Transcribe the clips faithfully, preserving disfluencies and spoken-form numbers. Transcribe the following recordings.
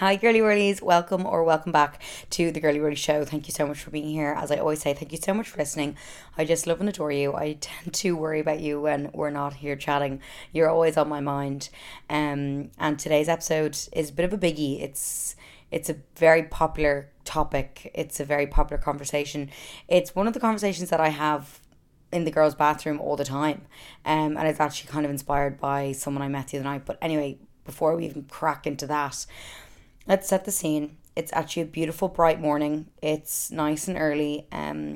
Hi, girly girlies. Welcome or welcome back to the Girly Girly Show. Thank you so much for being here. As I always say, thank you so much for listening. I just love and adore you. I tend to worry about you when we're not here chatting. You're always on my mind. Um, and today's episode is a bit of a biggie. It's it's a very popular topic. It's a very popular conversation. It's one of the conversations that I have in the girls' bathroom all the time. Um, and it's actually kind of inspired by someone I met the other night. But anyway, before we even crack into that, let's set the scene. It's actually a beautiful, bright morning. It's nice and early. Um,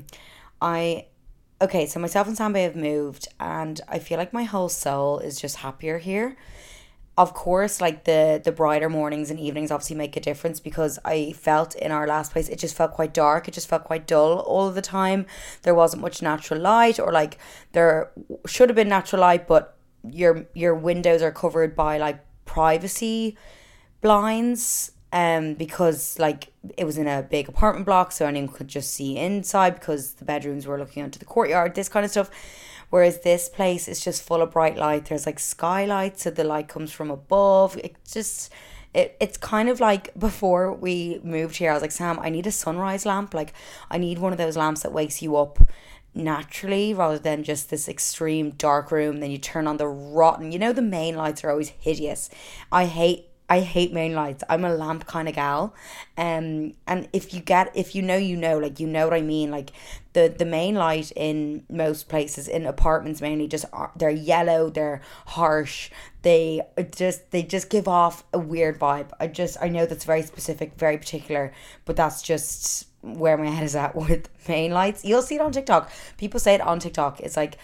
I okay. So myself and Sambe have moved, and I feel like my whole soul is just happier here. Of course, like the the brighter mornings and evenings obviously make a difference because I felt in our last place it just felt quite dark. It just felt quite dull all of the time. There wasn't much natural light, or like there should have been natural light, but your your windows are covered by like privacy blinds, um because like it was in a big apartment block, so anyone could just see inside because the bedrooms were looking onto the courtyard, this kind of stuff. Whereas this place is just full of bright light. There's like skylights, so the light comes from above. It just it, it's kind of like before we moved here I was like, Sam, I need a sunrise lamp. Like I need one of those lamps that wakes you up naturally rather than just this extreme dark room. Then you turn on the rotten, you know, the main lights are always hideous. I hate I hate main lights. I'm a lamp kind of gal. Um and if you get if you know you know, like you know what I mean. Like the the main light in most places, in apartments mainly, just are, they're yellow, they're harsh. They just they just give off a weird vibe. I just I know that's very specific, very particular, but that's just where my head is at with main lights. You'll see it on TikTok. People say it on TikTok. It's like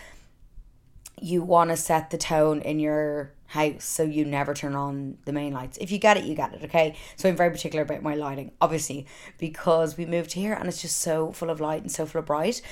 you want to set the tone in your house so you never turn on the main lights. If you get it, you get it, okay? So I'm very particular about my lighting, obviously, because we moved here and it's just so full of light and so full of bright.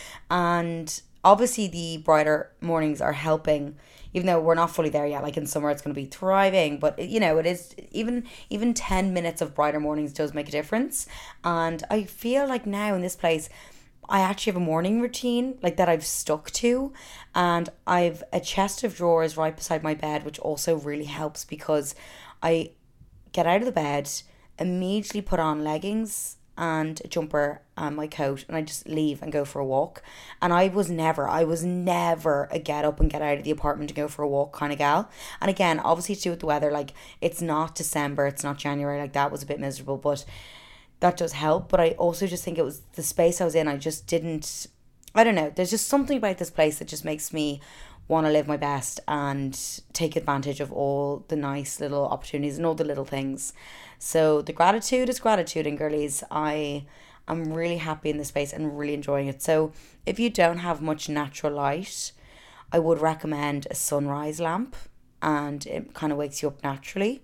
And obviously the brighter mornings are helping, even though we're not fully there yet. Like in summer it's going to be thriving, but you know, it is even even ten minutes of brighter mornings does make a difference. And I feel like now in this place I actually have a morning routine like that I've stuck to, and I've a chest of drawers right beside my bed, which also really helps because I get out of the bed, immediately put on leggings and a jumper and my coat, and I just leave and go for a walk. And I was never, I was never a get up and get out of the apartment to go for a walk kind of gal. And again, obviously to do with the weather, like it's not December, it's not January, like that was a bit miserable, but that does help. But I also just think it was the space I was in. I just didn't, I don't know. There's just something about this place that just makes me want to live my best and take advantage of all the nice little opportunities and all the little things. So the gratitude is gratitude, and girlies, I am really happy in this space and really enjoying it. So if you don't have much natural light, I would recommend a sunrise lamp, and it kind of wakes you up naturally.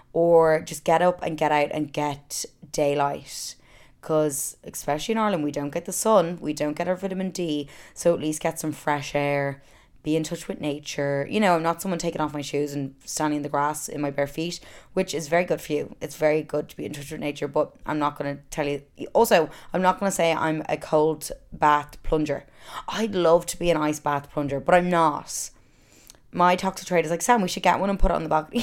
Or just get up and get out and get daylight, because especially in Ireland we don't get the sun, we don't get our vitamin D, so at least get some fresh air, be in touch with nature. You know, I'm not someone taking off my shoes and standing in the grass in my bare feet, which is very good for you. It's very good to be in touch with nature, but I'm not going to tell you. Also, I'm not going to say I'm a cold bath plunger. I'd love to be an ice bath plunger, but I'm not. My toxic trait is like, Sam, we should get one and put it on the balcony.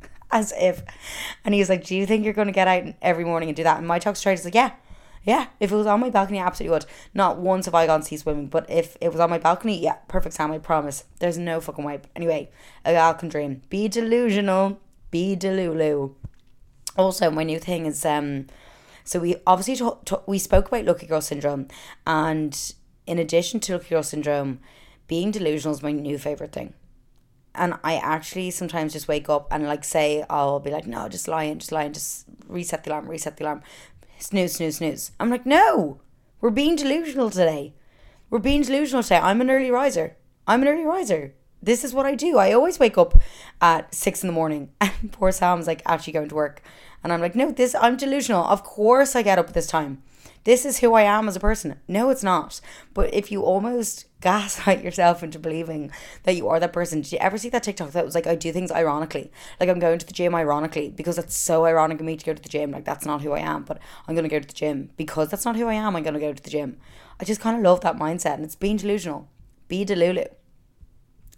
As if. And he was like, do you think you're going to get out every morning and do that? And my toxic trait is like, yeah, yeah. If it was on my balcony, I absolutely would. Not once have I gone sea swimming, but if it was on my balcony, yeah, perfect, Sam, I promise. There's no fucking way. But anyway, a gal can dream. Be delusional. Be delulu. Also, my new thing is, um, so we obviously, t- t- we spoke about Lucky Girl Syndrome. And in addition to Lucky Girl Syndrome, being delusional is my new favourite thing. And I actually sometimes just wake up and like say, I'll be like, no, just lie in, just lie in, just reset the alarm, reset the alarm. Snooze, snooze, snooze. I'm like, no, we're being delusional today. We're being delusional today. I'm an early riser. I'm an early riser. This is what I do. I always wake up at six in the morning, and poor Sam's like actually going to work. And I'm like, no, this, I'm delusional. Of course I get up at this time. This is who I am as a person. No, it's not. But if you almost gaslight yourself into believing that you are that person. Did you ever see that TikTok that was like, I do things ironically? Like, I'm going to the gym ironically because it's so ironic of me to go to the gym. Like, that's not who I am, but I'm going to go to the gym because that's not who I am. I'm going to go to the gym. I just kind of love that mindset, and it's being delusional. Be delulu.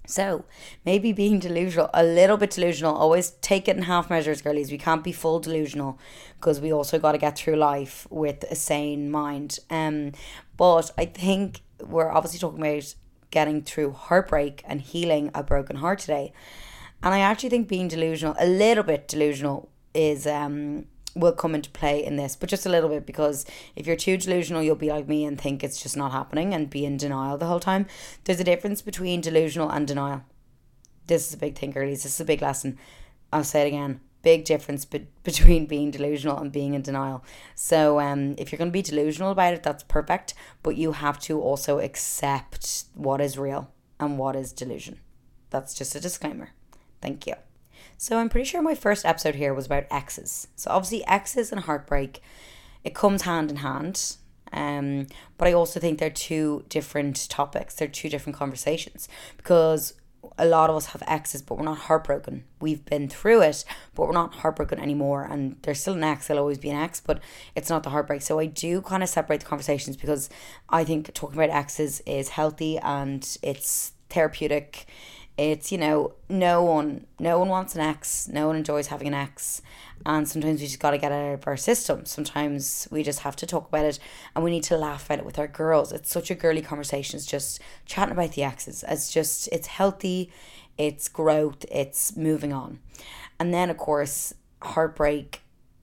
So maybe being delusional, a little bit delusional, always take it in half measures, girlies. We can't be full delusional because we also got to get through life with a sane mind. Um, but I think we're obviously talking about getting through heartbreak and healing a broken heart today. And I actually think being delusional, a little bit delusional, is um will come into play in this, but just a little bit, because if you're too delusional, you'll be like me and think it's just not happening and be in denial the whole time. There's a difference between delusional and denial. This is a big thing, girlies. This is a big lesson. I'll say it again. Big difference be- between being delusional and being in denial. So um, if you're going to be delusional about it, that's perfect. But you have to also accept what is real and what is delusion. That's just a disclaimer. Thank you. So I'm pretty sure my first episode here was about exes. So obviously exes and heartbreak, it comes hand in hand. Um, but I also think they're two different topics. They're two different conversations, because a lot of us have exes, but we're not heartbroken. We've been through it, but we're not heartbroken anymore. And there's still an ex, there'll always be an ex, but it's not the heartbreak. So I do kind of separate the conversations, because I think talking about exes is healthy and it's therapeutic. It's, you know, no one no one wants an ex. No one enjoys having an ex. And sometimes we just got to get it out of our system. Sometimes we just have to talk about it, and we need to laugh about it with our girls. It's such a girly conversation. It's just chatting about the exes. It's just, it's healthy. It's growth. It's moving on. And then, of course, heartbreak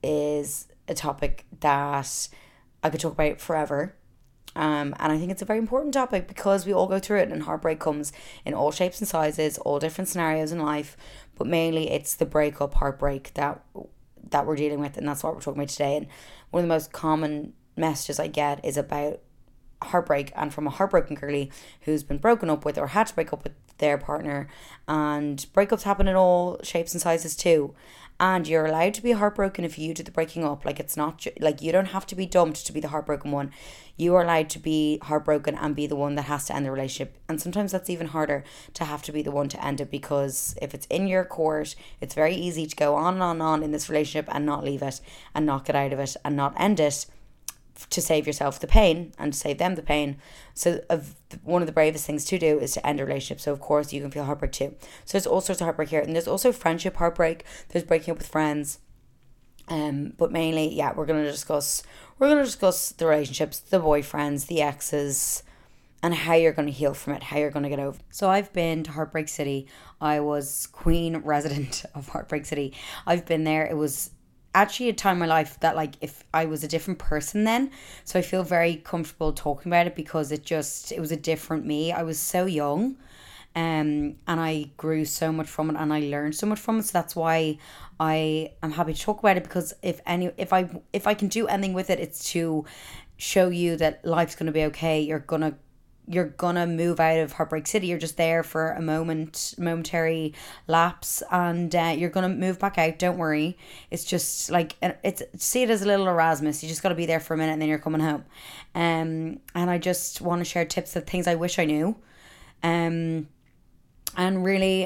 is a topic that I could talk about forever. Um, and I think it's a very important topic, because we all go through it, and heartbreak comes in all shapes and sizes, all different scenarios in life, but mainly it's the breakup heartbreak that that we're dealing with, and that's what we're talking about today. And one of the most common messages I get is about heartbreak, and from a heartbroken girly who's been broken up with or had to break up with their partner. And breakups happen in all shapes and sizes too. And you're allowed to be heartbroken if you do the breaking up. Like, it's not ju- like you don't have to be dumped to be the heartbroken one. You are allowed to be heartbroken and be the one that has to end the relationship. And sometimes that's even harder, to have to be the one to end it, because if it's in your court, it's very easy to go on and on and on in this relationship and not leave it and not get out of it and not end it, to save yourself the pain and to save them the pain. So of one of the bravest things to do is to end a relationship. So of course you can feel heartbreak too. So there's all sorts of heartbreak here, and there's also friendship heartbreak. There's breaking up with friends. Um, but mainly, yeah, we're gonna discuss we're gonna discuss the relationships, the boyfriends, the exes, and how you're gonna heal from it, how you're gonna get over. So I've been to Heartbreak City. I was queen resident of Heartbreak City. I've been there. It was actually a time in my life that, like, if I was a different person then, so I feel very comfortable talking about it, because it just it was a different me. I was so young, um and I grew so much from it, and I learned so much from it. So that's why I am happy to talk about it, because if any if I if I can do anything with it, it's to show you that life's going to be okay. You're gonna you're gonna move out of Heartbreak City. You're just there for a moment, momentary lapse, and uh, you're gonna move back out. Don't worry. It's just like, it's see it as a little Erasmus. You just got to be there for a minute, and then you're coming home. Um, and I just want to share tips of things I wish I knew. Um, and really,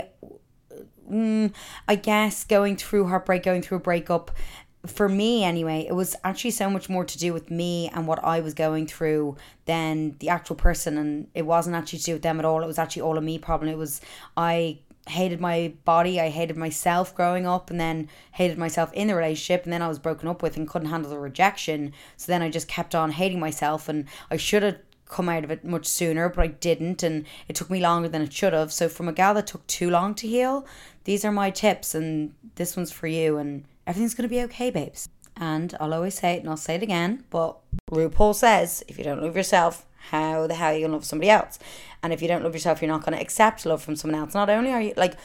mm, I guess going through heartbreak, going through a breakup, for me anyway, it was actually so much more to do with me and what I was going through than the actual person. And it wasn't actually to do with them at all. It was actually all a me problem. It was, I hated my body, I hated myself growing up, and then hated myself in the relationship, and then I was broken up with and couldn't handle the rejection. So then I just kept on hating myself, and I should have come out of it much sooner, but I didn't, and it took me longer than it should have. So from a gal that took too long to heal, these are my tips, and this one's for you, and everything's going to be okay, babes. And I'll always say it, and I'll say it again, but RuPaul says, if you don't love yourself, how the hell are you going to love somebody else? And if you don't love yourself, you're not going to accept love from someone else. Not only are you, like,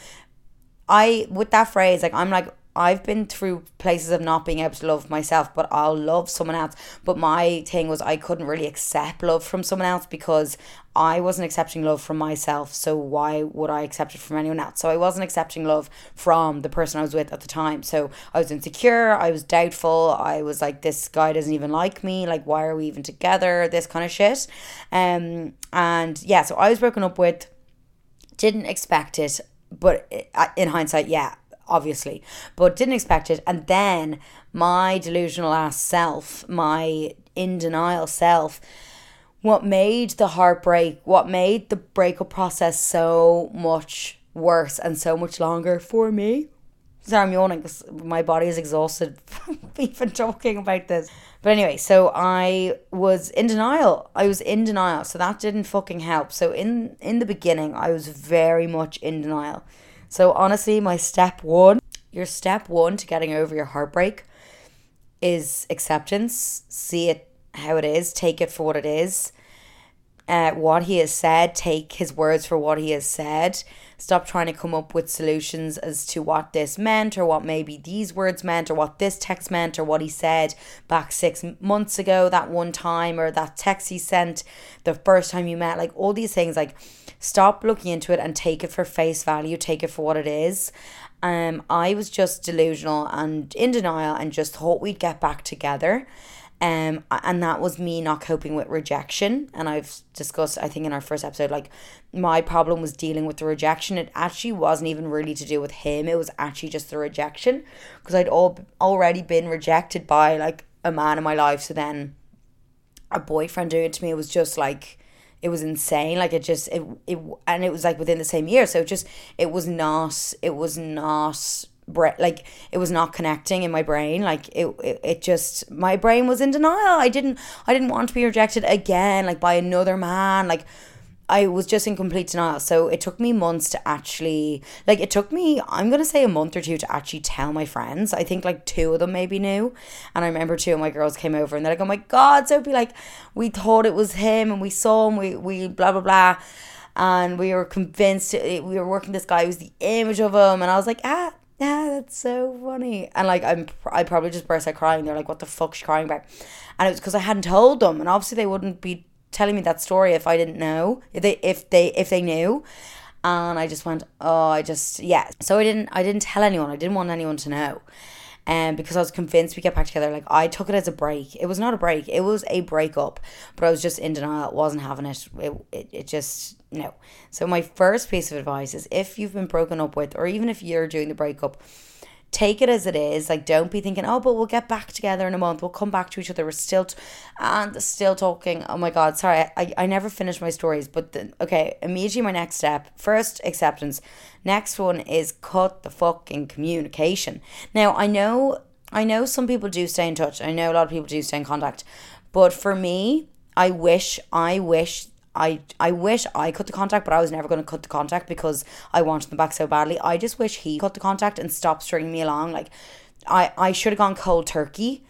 I, with that phrase, like, I'm like, I've been through places of not being able to love myself, but I'll love someone else. But my thing was, I couldn't really accept love from someone else, because I wasn't accepting love from myself. So why would I accept it from anyone else? So I wasn't accepting love from the person I was with at the time. So I was insecure. I was doubtful. I was like, this guy doesn't even like me. Like, why are we even together? This kind of shit. Um, and yeah, so I was broken up with, didn't expect it. But in hindsight, yeah, obviously, but didn't expect it. And then my delusional ass self, my in denial self, what made the heartbreak, what made the breakup process so much worse and so much longer for me. Sorry, I'm yawning because my body is exhausted from even talking about this. But anyway, so I was in denial. I was in denial. So that didn't fucking help. So in, in the beginning, I was very much in denial. So honestly, my step one, your step one to getting over your heartbreak is acceptance. See it how it is. Take it for what it is. Uh, what he has said, take his words for what he has said. Stop trying to come up with solutions as to what this meant or what maybe these words meant or what this text meant or what he said back six months ago that one time or that text he sent the first time you met. Like all these things, like stop looking into it and take it for face value. Take it for what it is. Um, I was just delusional and in denial and just thought we'd get back together. Um, and that was me not coping with rejection. And I've discussed, I think in our first episode, like my problem was dealing with the rejection. It actually wasn't even really to do with him. It was actually just the rejection because I'd all already been rejected by like a man in my life. So then a boyfriend doing it to me, it was just like, it was insane. Like it just, it, it, and it was like within the same year. So it just, it was not, it was not like it was not connecting in my brain. Like it, it it just, my brain was in denial. I didn't I didn't want to be rejected again, like by another man. Like I was just in complete denial. So it took me months to actually, like it took me, I'm gonna say a month or two to actually tell my friends. I think like two of them maybe knew. And I remember two of my girls came over and they're like, oh my god, Sophie, like we thought it was him and we saw him, we, we blah blah blah, and we were convinced we were working this guy who was the image of him. And I was like, ah, yeah, that's so funny. And like I'm I probably just burst out crying. They're like, what the fuck's she crying about? And it was because I hadn't told them, and obviously they wouldn't be telling me that story if I didn't know, if they if they if they knew. And I just went, oh, I just, yeah. So I didn't I didn't tell anyone. I didn't want anyone to know. Um, because I was convinced we get back together. Like I took it as a break. It was not a break. It was a breakup. But I was just in denial. Wasn't having it. It, it, it just, no. So my first piece of advice is if you've been broken up with, or even if you're doing the breakup, take it as it is. Like don't be thinking, oh, but we'll get back together in a month. We'll come back to each other. We're still, t- and still talking. Oh my God. Sorry. I, I never finished my stories. But the, okay, immediately my next step. First, acceptance. Next one is cut the fucking communication. Now, I know, I know some people do stay in touch. I know a lot of people do stay in contact. But for me, I wish, I wish I I wish I cut the contact, but I was never going to cut the contact because I wanted them back so badly. I just wish he cut the contact and stopped stringing me along. Like, I, I should have gone cold turkey.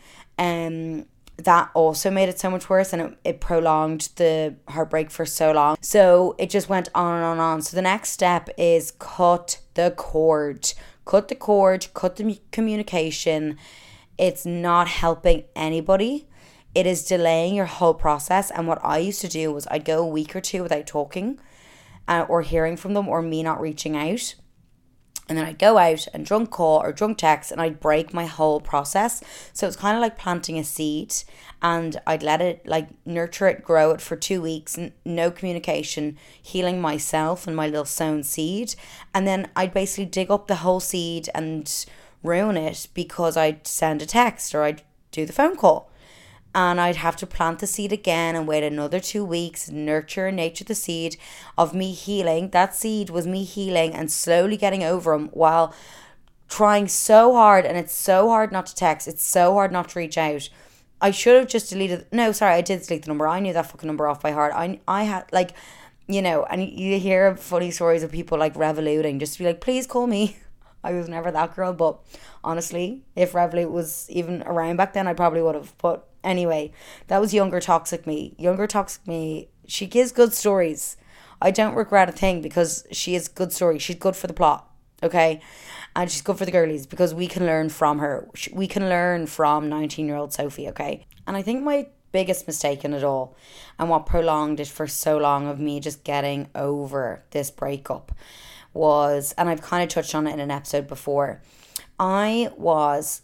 Um, that also made it so much worse, and it, it prolonged the heartbreak for so long. So it just went on and on and on. So the next step is cut the cord. Cut the cord, cut the communication. It's not helping anybody. It is delaying your whole process. And what I used to do was I'd go a week or two without talking uh, or hearing from them or me not reaching out. And then I'd go out and drunk call or drunk text and I'd break my whole process. So it's kind of like planting a seed, and I'd let it, like, nurture it, grow it for two weeks, n- no communication, healing myself and my little sown seed. And then I'd basically dig up the whole seed and ruin it because I'd send a text or I'd do the phone call. And I'd have to plant the seed again and wait another two weeks, nurture and nature the seed of me healing. That seed was me healing and slowly getting over him while trying so hard. And it's so hard not to text. It's so hard not to reach out. I should have just deleted. No, sorry, I did delete the number. I knew that fucking number off by heart. I, I had, like, you know, and you hear funny stories of people like Revoluting just to be like, please call me. I was never that girl. But honestly, if Revolut was even around back then, I probably would have. But anyway, that was younger toxic me. Younger toxic me, she gives good stories. I don't regret a thing because she is good story. She's good for the plot, okay? And she's good for the girlies because we can learn from her. We can learn from nineteen-year-old Sophie, okay? And I think my biggest mistake in it all, and what prolonged it for so long of me just getting over this breakup, was, and I've kind of touched on it in an episode before, I was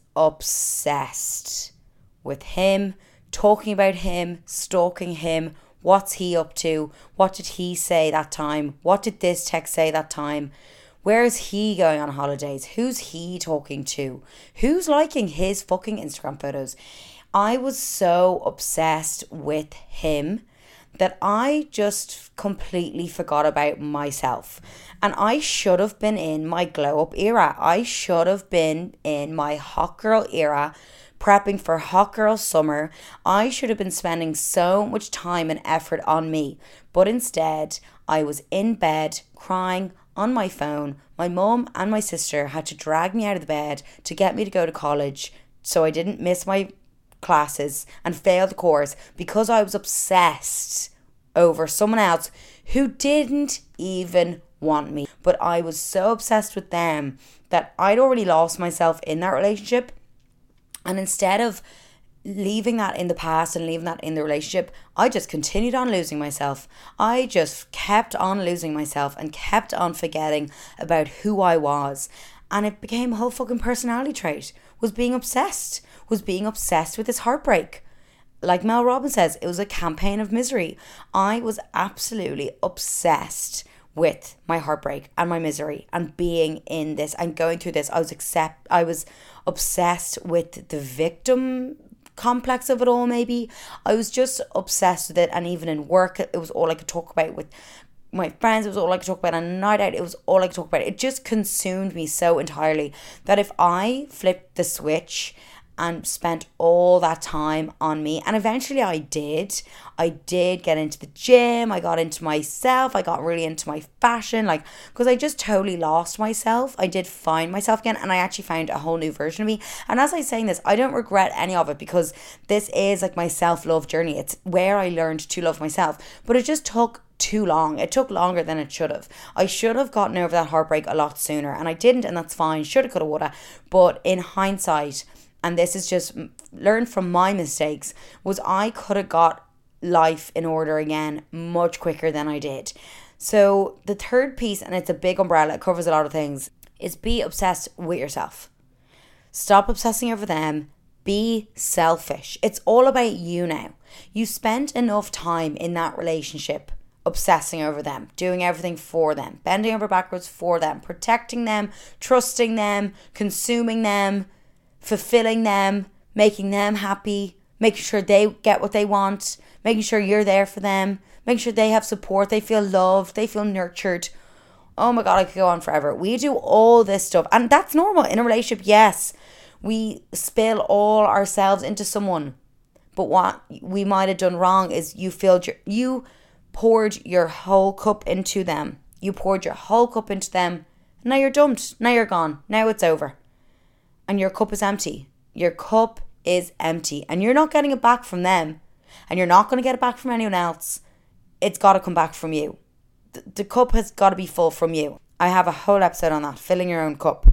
obsessed with him, talking about him, stalking him. What's he up to? What did he say that time? What did this text say that time? Where is he going on holidays? Who's he talking to? Who's liking his fucking Instagram photos? I was so obsessed with him that I just completely forgot about myself. And I should have been in my glow up era. I should have been in my hot girl era, prepping for hot girl summer. I should have been spending so much time and effort on me. But instead, I was in bed crying on my phone. My mum and my sister had to drag me out of the bed to get me to go to college so I didn't miss my classes and fail the course because I was obsessed over someone else who didn't even want me. But I was so obsessed with them that I'd already lost myself in that relationship. And instead of leaving that in the past and leaving that in the relationship, I just continued on losing myself. I just kept on losing myself and kept on forgetting about who I was. And it became a whole fucking personality trait. Was being obsessed. Was being obsessed with this heartbreak. Like Mel Robbins says, it was a campaign of misery. I was absolutely obsessed with my heartbreak and my misery and being in this and going through this. I was accept I was obsessed with the victim complex of it all. Maybe I was just obsessed with it. And even in work, it was all I could talk about with my friends. It was all I could talk about on a night out. It was all I could talk about. It just consumed me so entirely that if I flipped the switch and spent all that time on me, and eventually I did I did get into the gym, I got into myself, I got really into my fashion, like, because I just totally lost myself. I did find myself again, and I actually found a whole new version of me. And as I'm saying this, I don't regret any of it, because this is like my self-love journey. It's where I learned to love myself, but it just took too long. It took longer than it should have. I should have gotten over that heartbreak a lot sooner, and I didn't, and that's fine. Shoulda, coulda, woulda. But in hindsight, and this is just learned from my mistakes, was I could have got life in order again much quicker than I did. So the third piece, and it's a big umbrella, it covers a lot of things, is be obsessed with yourself. Stop obsessing over them. Be selfish. It's all about you now. You spent enough time in that relationship obsessing over them, doing everything for them, bending over backwards for them, protecting them, trusting them, consuming them, fulfilling them, making them happy, making sure they get what they want, making sure you're there for them, making sure they have support, they feel loved, they feel nurtured. Oh my God, I could go on forever. We do all this stuff, and that's normal in a relationship. Yes, we spill all ourselves into someone, but what we might have done wrong is you filled your, you poured your whole cup into them. You poured your whole cup into them. Now you're dumped. Now you're gone. Now it's over. And your cup is empty. Your cup is empty. And you're not getting it back from them. And you're not going to get it back from anyone else. It's got to come back from you. The, the cup has got to be full from you. I have a whole episode on that. Filling your own cup.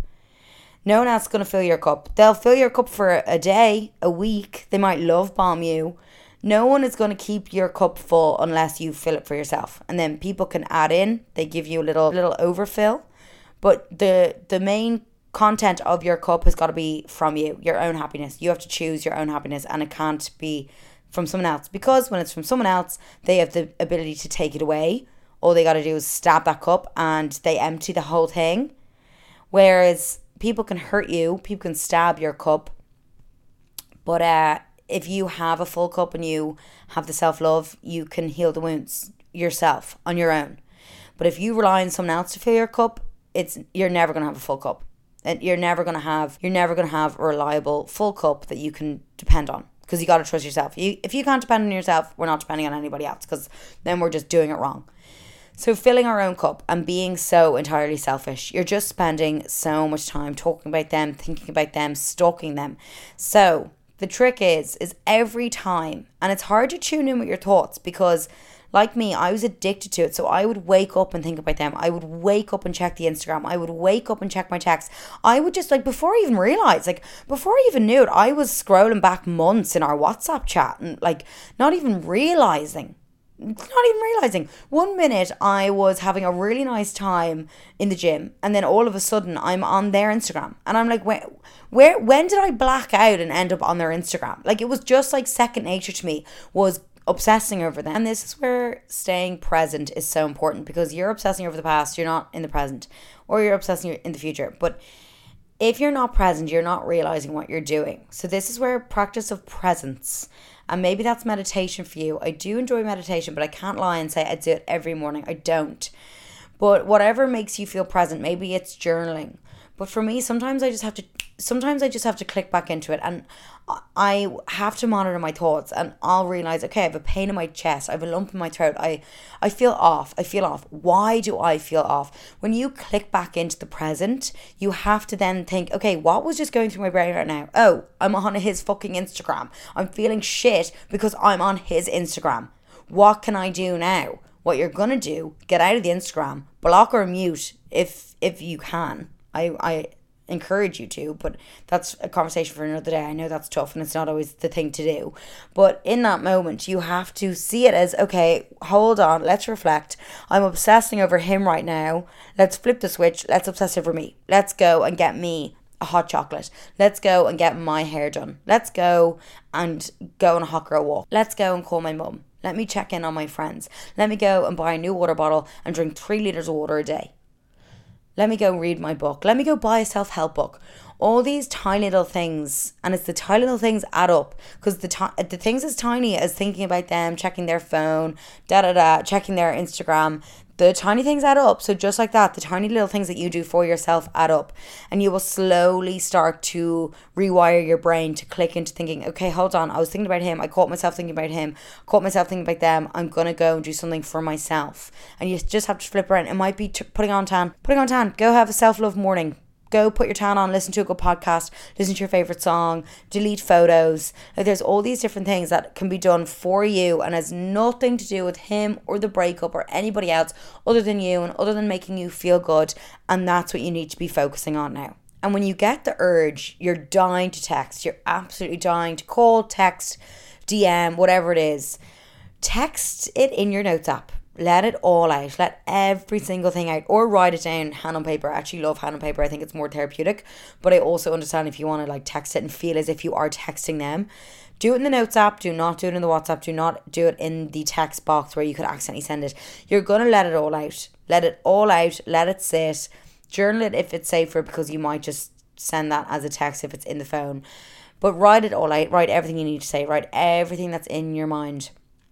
No one else is going to fill your cup. They'll fill your cup for a day, a week. They might love bomb you. No one is going to keep your cup full unless you fill it for yourself. And then people can add in. They give you a little little overfill. But the the main content of your cup has got to be from you, your own happiness. You have to choose your own happiness, and it can't be from someone else, because when it's from someone else, they have the ability to take it away. All they got to do is stab that cup and they empty the whole thing. Whereas people can hurt you, people can stab your cup, but uh, if you have a full cup and you have the self-love, you can heal the wounds yourself on your own. But if you rely on someone else to fill your cup, it's you're never going to have a full cup. And you're never going to have you're never going to have a reliable full cup that you can depend on, because you got to trust yourself. You if you can't depend on yourself, we're not depending on anybody else, because then we're just doing it wrong. So filling our own cup and being so entirely selfish, you're just spending so much time talking about them, thinking about them, stalking them. So the trick is, is every time, and it's hard to tune in with your thoughts, because like me, I was addicted to it. So I would wake up and think about them. I would wake up and check the Instagram. I would wake up and check my texts. I would just, like, before I even realised, like, before I even knew it, I was scrolling back months in our WhatsApp chat and, like, not even realising. Not even realising. One minute I was having a really nice time in the gym, and then all of a sudden I'm on their Instagram. And I'm like, where, where, when did I black out and end up on their Instagram? Like, it was just like second nature to me, was obsessing over them. And this is where staying present is so important, because you're obsessing over the past, you're not in the present, or you're obsessing in the future. But If you're not present, you're not realizing what you're doing. So this is where practice of presence, and maybe that's meditation for you. I do enjoy meditation, but I can't lie and say I do it every morning. I don't. But whatever makes you feel present, maybe it's journaling. But for me, sometimes I just have to, sometimes I just have to click back into it, and I have to monitor my thoughts, and I'll realize, okay, I have a pain in my chest, I have a lump in my throat, I, I feel off, I feel off. Why do I feel off? When you click back into the present, you have to then think, okay, what was just going through my brain right now? Oh, I'm on his fucking Instagram. I'm feeling shit because I'm on his Instagram. What can I do now? What you're gonna do, get out of the Instagram, block or mute if if you can. I, I encourage you to, but that's a conversation for another day. I know that's tough and it's not always the thing to do. But in that moment, you have to see it as, okay, hold on, let's reflect. I'm obsessing over him right now. Let's flip the switch. Let's obsess over me. Let's go and get me a hot chocolate. Let's go and get my hair done. Let's go and go on a hot girl walk. Let's go and call my mum. Let me check in on my friends. Let me go and buy a new water bottle and drink three litres of water a day. Let me go read my book. Let me go buy a self-help book. All these tiny little things, and it's the tiny little things add up, because the t- the things as tiny as thinking about them, checking their phone, da da da, checking their Instagram, the tiny things add up. So just like that, the tiny little things that you do for yourself add up, and you will slowly start to rewire your brain to click into thinking, okay, hold on, I was thinking about him, I caught myself thinking about him, caught myself thinking about them, I'm gonna go and do something for myself. And you just have to flip around. It might be t- putting on tan, putting on tan, go have a self-love morning. Go put your tan on, listen to a good podcast, listen to your favourite song, delete photos. Like, there's all these different things that can be done for you and has nothing to do with him or the breakup or anybody else other than you and other than making you feel good. And that's what you need to be focusing on now. And when you get the urge, you're dying to text, you're absolutely dying to call, text, D M, whatever it is, text it in your notes app. Let it all out. Let every single thing out, or write it down, hand on paper. I actually love hand on paper. I think it's more therapeutic, but I also understand if you want to like text it and feel as if you are texting them. Do it in the notes app. Do not do it in the WhatsApp. Do not do it in the text box where you could accidentally send it. You're going to let it all out. Let it all out. Let it sit. Journal it if it's safer, because you might just send that as a text if it's in the phone. But write it all out. Write everything you need to say. Write everything that's in your mind.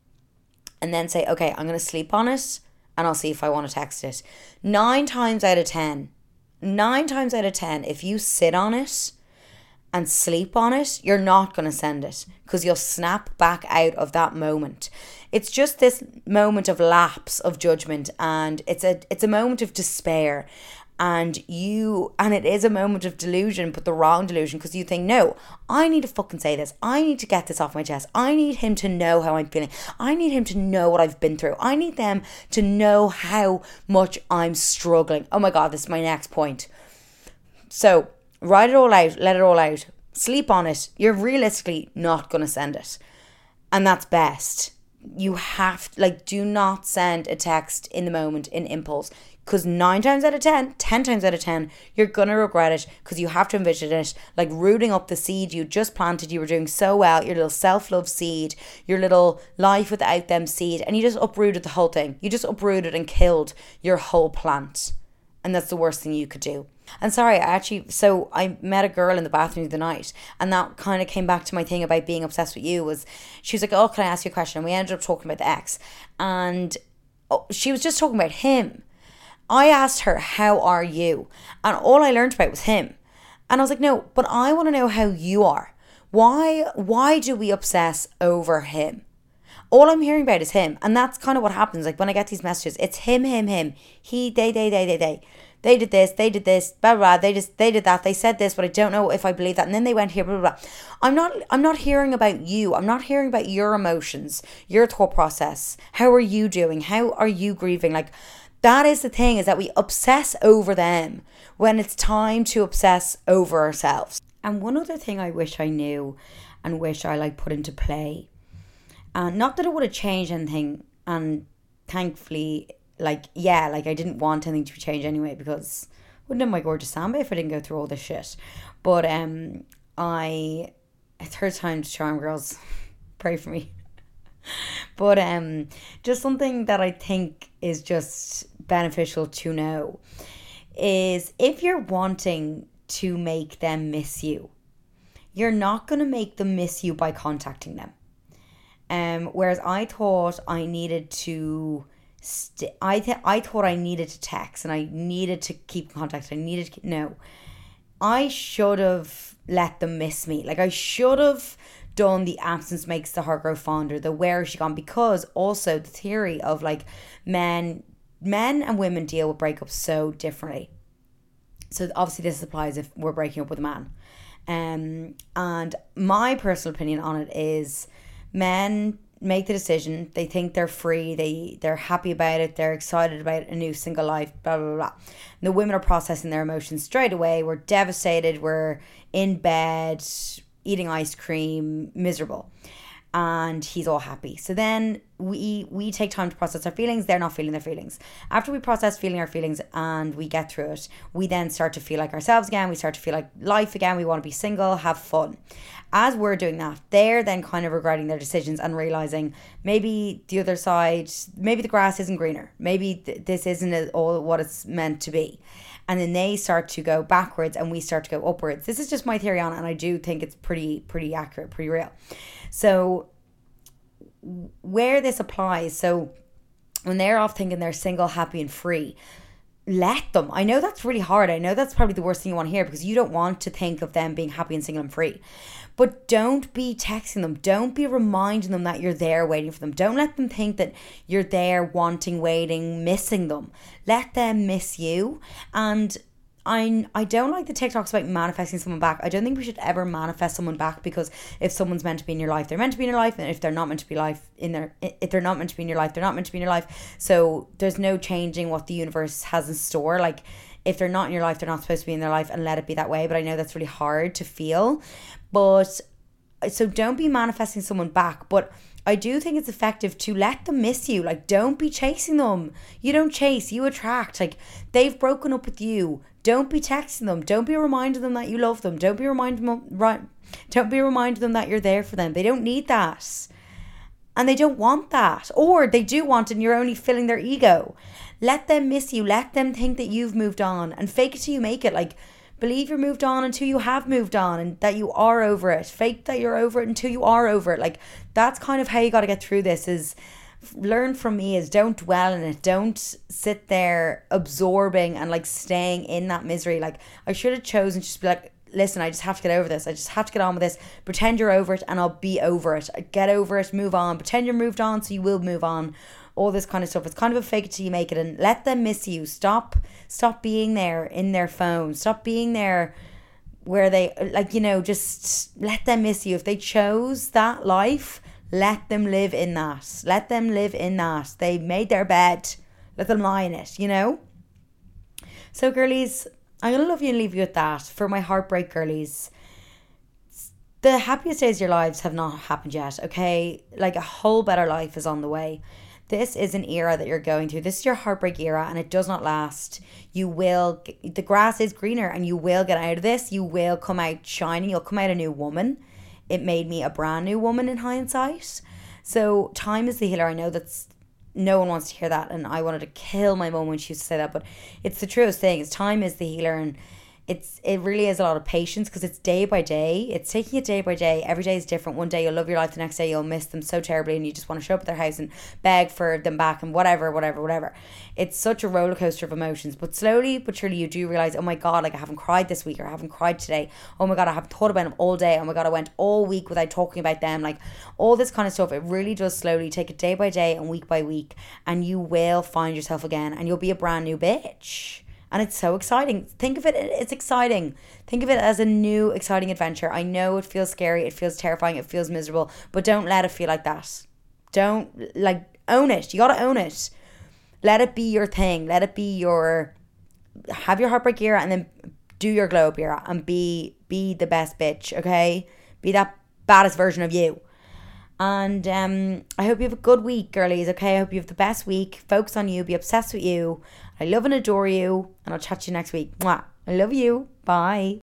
And then say, okay, I'm going to sleep on it and I'll see if I want to text it. Nine times out of ten, nine times out of ten, if you sit on it and sleep on it, you're not going to send it, because you'll snap back out of that moment. It's just this moment of lapse of judgment, and it's a it's a moment of despair. And you, and it is a moment of delusion, but the wrong delusion, because you think, no, I need to fucking say this. I need to get this off my chest. I need him to know how I'm feeling. I need him to know what I've been through. I need them to know how much I'm struggling. Oh my God, this is my next point. So write it all out, let it all out, sleep on it. You're realistically not going to send it. And that's best. You have, like, do not send a text in the moment, in impulse. Because nine times out of ten, ten times out of ten, you're going to regret it, because you have to envision it like rooting up the seed you just planted. You were doing so well, your little self-love seed, your little life without them seed, and you just uprooted the whole thing. You just uprooted and killed your whole plant. And that's the worst thing you could do. And sorry, I actually, so I met a girl in the bathroom the night, and that kind of came back to my thing about being obsessed with you. Was she was like, oh, can I ask you a question? And we ended up talking about the ex, and oh, she was just talking about him. I asked her, how are you? And all I learned about was him. And I was like, no, but I want to know how you are. Why, why do we obsess over him? All I'm hearing about is him. And that's kind of what happens. Like when I get these messages, it's him, him, him. He, they, they, they, they, they. They did this, they did this, blah, blah, they just, they did that, they said this, but I don't know if I believe that. And then they went here, blah, blah, blah. I'm not, I'm not hearing about you. I'm not hearing about your emotions, your thought process. How are you doing? How are you grieving? Like, that is the thing, is that we obsess over them when it's time to obsess over ourselves. And one other thing I wish I knew and wish I like put into play, and uh, not that it would have changed anything, and thankfully, like, yeah, like I didn't want anything to change anyway, because I wouldn't have my gorgeous Samba if I didn't go through all this shit. But um, I, third time to charm, girls, pray for me. But um, just something that I think is just beneficial to know is, if you're wanting to make them miss you. You're not going to make them miss you by contacting them. Um, whereas I thought I needed to, st- I th- I thought I needed to text and I needed to keep in contact. I needed to, no, I should have let them miss me. Like I should have done the absence makes the heart grow fonder, the where is she gone, because also the theory of like men, men and women deal with breakups so differently. So obviously this applies if we're breaking up with a man. Um, and my personal opinion on it is men make the decision, they think they're free, they, they're happy about it, they're excited about a new single life, blah, blah, blah. And the women are processing their emotions straight away. We're devastated, we're in bed, eating ice cream, miserable. And he's all happy. So then we we take time to process our feelings. They're not feeling their feelings. After we process feeling our feelings and we get through it, we then start to feel like ourselves again. We start to feel like life again. We want to be single, have fun. As we're doing that, they're then kind of regretting their decisions and realizing maybe the other side, maybe the grass isn't greener. Maybe th- this isn't all what it's meant to be. And then they start to go backwards and we start to go upwards. This is just my theory on it, and I do think it's pretty, pretty accurate, pretty real. So where this applies, so when they're off thinking they're single, happy and free, let them. I know that's really hard. I know that's probably the worst thing you want to hear because you don't want to think of them being happy and single and free. But don't be texting them. Don't be reminding them that you're there waiting for them. Don't let them think that you're there wanting, waiting, missing them. Let them miss you. And I I don't like the TikToks about manifesting someone back. I don't think we should ever manifest someone back, because if someone's meant to be in your life, they're meant to be in your life, and if they're not meant to be life in their if they're not meant to be in your life, they're not meant to be in your life. So there's no changing what the universe has in store. Like if they're not in your life, they're not supposed to be in their life, and let it be that way. But I know that's really hard to feel. But so don't be manifesting someone back, but I do think it's effective to let them miss you. Like, don't be chasing them. You don't chase, you attract. Like, they've broken up with you. Don't be texting them. Don't be reminding them that you love them. Don't be reminding them, right? Don't be reminding them that you're there for them. They don't need that. And they don't want that. Or they do want it and you're only filling their ego. Let them miss you. Let them think that you've moved on. And fake it till you make it. Like, believe you're moved on until you have moved on and that you are over it. Fake that you're over it until you are over it. Like, that's kind of how you got to get through this, is learn from me, is don't dwell in it. Don't sit there absorbing and like staying in that misery. Like, I should have chosen to just be like, listen, I just have to get over this. I just have to get on with this. Pretend you're over it and I'll be over it. Get over it, move on. Pretend you're moved on so you will move on. All this kind of stuff. It's kind of a fake it till you make it, and let them miss you. Stop stop being there in their phone. Stop being there where they, like, you know, just let them miss you. If they chose that life, let them live in that. Let them live in that. They made their bed. Let them lie in it, you know? So, girlies, I'm going to love you and leave you with that. For my heartbreak girlies, the happiest days of your lives have not happened yet, okay? Like, a whole better life is on the way. This is an era that you're going through. This is your heartbreak era, and it does not last. You will, the grass is greener, and you will get out of this. You will come out shining. You'll come out a new woman. It made me a brand new woman in hindsight. So time is the healer. I know that's, no one wants to hear that, and I wanted to kill my mum when she used to say that, but it's the truest thing. Is time is the healer, and it's it really is a lot of patience, because it's day by day. It's taking it day by day. Every day is different. One day you'll love your life, the next day you'll miss them so terribly, and you just want to show up at their house and beg for them back and whatever, whatever, whatever. It's such a roller coaster of emotions. But slowly but surely you do realize, oh my God, like I haven't cried this week, or I haven't cried today. Oh my God, I haven't thought about them all day. Oh my God, I went all week without talking about them. Like all this kind of stuff. It really does slowly take it day by day and week by week, and you will find yourself again, and you'll be a brand new bitch. And it's so exciting. Think of it, it's exciting. Think of it as a new, exciting adventure. I know it feels scary, it feels terrifying, it feels miserable, but don't let it feel like that. Don't, like, own it. You gotta own it. Let it be your thing. Let it be your, have your heartbreak era, and then do your glow up era, and be, be the best bitch, okay? Be that baddest version of you. And um, I hope you have a good week, girlies, okay? I hope you have the best week. Focus on you. Be obsessed with you. I love and adore you. And I'll chat to you next week. Mwah. I love you. Bye.